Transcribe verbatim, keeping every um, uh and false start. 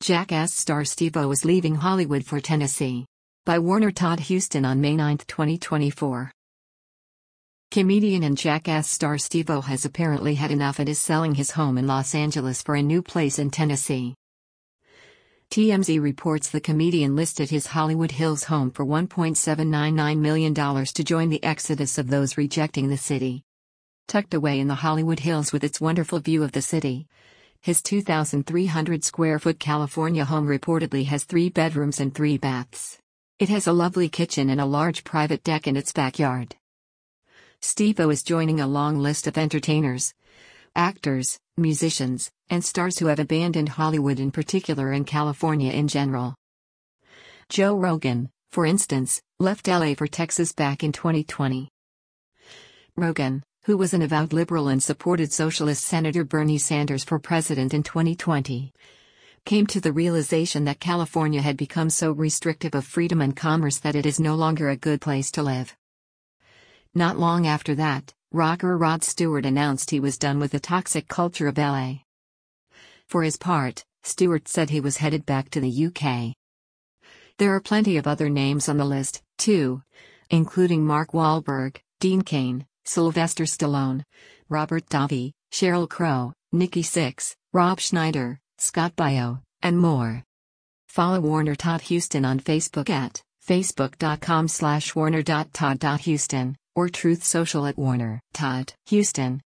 Jackass star Steve-O is leaving Hollywood for Tennessee. By Warner Todd Huston on May ninth, twenty twenty-four. Comedian and Jackass star Steve-O has apparently had enough and is selling his home in Los Angeles for a new place in Tennessee. T M Z reports the comedian listed his Hollywood Hills home for one point seven nine nine million dollars to join the exodus of those rejecting the city. Tucked away in the Hollywood Hills with its wonderful view of the city, his two thousand three hundred square foot California home reportedly has three bedrooms and three baths. It has a lovely kitchen and a large private deck in its backyard. Steve-O is joining a long list of entertainers, actors, musicians, and stars who have abandoned Hollywood in particular and California in general. Joe Rogan, for instance, left L A for Texas back in twenty twenty. Rogan, who was an avowed liberal and supported Socialist Senator Bernie Sanders for president in twenty twenty, came to the realization that California had become so restrictive of freedom and commerce that it is no longer a good place to live. Not long after that, rocker Rod Stewart announced he was done with the toxic culture of L A. For his part, Stewart said he was headed back to the U K. There are plenty of other names on the list, too, including Mark Wahlberg, Dean Cain, Sylvester Stallone, Robert Davi, Sheryl Crow, Nikki Sixx, Rob Schneider, Scott Baio, and more. Follow Warner Todd Huston on Facebook at facebook.com slash warner.todd.huston or Truth Social at Warner Todd Huston.